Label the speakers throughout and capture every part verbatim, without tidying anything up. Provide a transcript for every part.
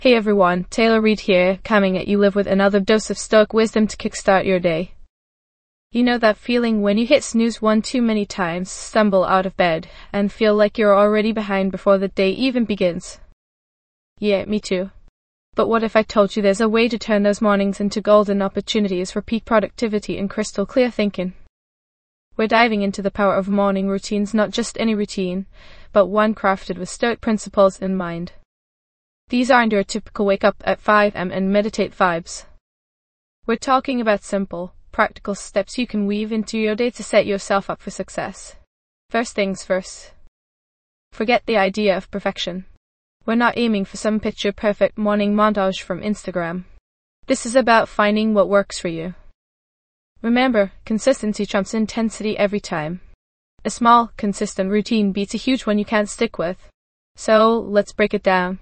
Speaker 1: Hey everyone, Taylor Reid here, coming at you live with another dose of Stoic wisdom to kickstart your day. You know that feeling when you hit snooze one too many times, stumble out of bed, and feel like you're already behind before the day even begins? Yeah, me too. But what if I told you there's a way to turn those mornings into golden opportunities for peak productivity and crystal clear thinking? We're diving into the power of morning routines, not just any routine, but one crafted with Stoic principles in mind. These aren't your typical wake up at five a m and meditate vibes. We're talking about simple, practical steps you can weave into your day to set yourself up for success. First things first. Forget the idea of perfection. We're not aiming for some picture-perfect morning montage from Instagram. This is about finding what works for you. Remember, consistency trumps intensity every time. A small, consistent routine beats a huge one you can't stick with. So, let's break it down.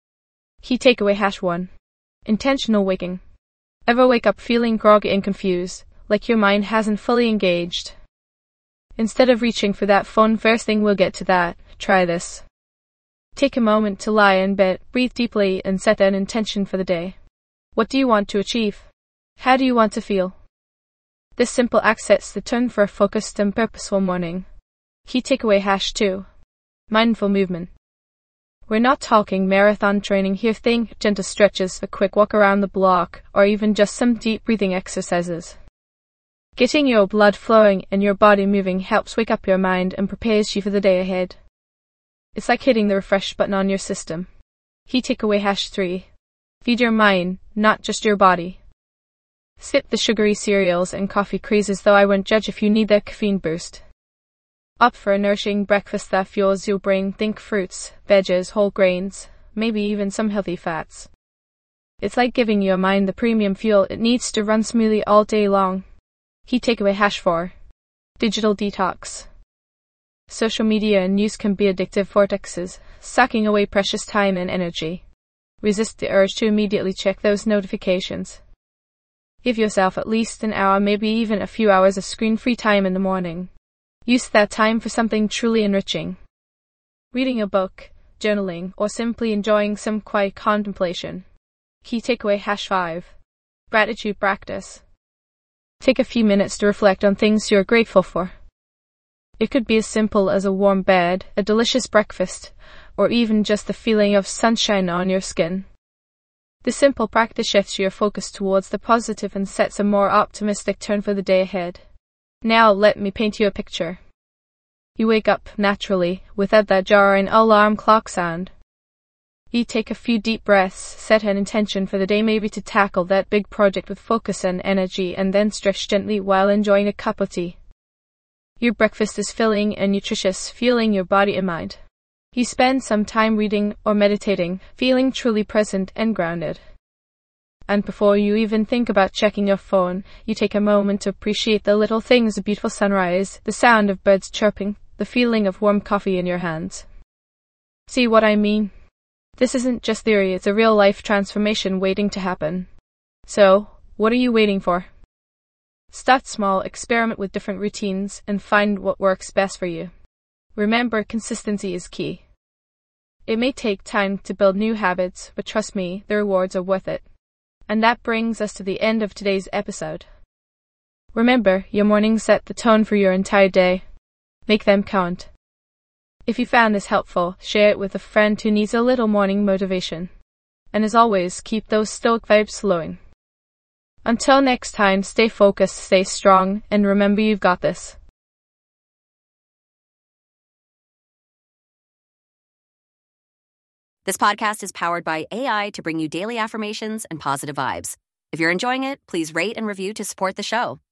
Speaker 1: Key takeaway hash one. Intentional waking. Ever wake up feeling groggy and confused, like your mind hasn't fully engaged? Instead of reaching for that phone first thing, we'll get to that. Try this. Take a moment to lie in bed, breathe deeply, and set an intention for the day. What do you want to achieve? How do you want to feel? This simple act sets the tone for a focused and purposeful morning. Key takeaway hash two. Mindful movement. We're not talking marathon training here. Think gentle stretches, a quick walk around the block, or even just some deep breathing exercises. Getting your blood flowing and your body moving helps wake up your mind and prepares you for the day ahead. It's like hitting the refresh button on your system. Key takeaway hash three. Feed your mind, not just your body. Skip the sugary cereals and coffee crazes, though I won't judge if you need that caffeine boost. Opt for a nourishing breakfast that fuels your brain. Think fruits, veggies, whole grains, maybe even some healthy fats. It's like giving your mind the premium fuel it needs to run smoothly all day long. Key takeaway hash four. Digital detox. Social media and news can be addictive vortexes, sucking away precious time and energy. Resist the urge to immediately check those notifications. Give yourself at least an hour, maybe even a few hours of screen-free time in the morning. Use that time for something truly enriching. Reading a book, journaling, or simply enjoying some quiet contemplation. Key takeaway hash five. Gratitude practice. Take a few minutes to reflect on things you're grateful for. It could be as simple as a warm bed, a delicious breakfast, or even just the feeling of sunshine on your skin. This simple practice shifts your focus towards the positive and sets a more optimistic tone for the day ahead. Now let me paint you a picture. You wake up naturally, without that jarring alarm clock sound. You take a few deep breaths, set an intention for the day, maybe to tackle that big project with focus and energy, and then stretch gently while enjoying a cup of tea. Your breakfast is filling and nutritious, fueling your body and mind. You spend some time reading or meditating, feeling truly present and grounded. And before you even think about checking your phone, you take a moment to appreciate the little things: a beautiful sunrise, the sound of birds chirping, the feeling of warm coffee in your hands. See what I mean? This isn't just theory, it's a real-life transformation waiting to happen. So, what are you waiting for? Start small, experiment with different routines, and find what works best for you. Remember, consistency is key. It may take time to build new habits, but trust me, the rewards are worth it. And that brings us to the end of today's episode. Remember, your mornings set the tone for your entire day. Make them count. If you found this helpful, share it with a friend who needs a little morning motivation. And as always, keep those Stoic vibes flowing. Until next time, stay focused, stay strong, and remember, you've got this.
Speaker 2: This podcast is powered by A I to bring you daily affirmations and positive vibes. If you're enjoying it, please rate and review to support the show.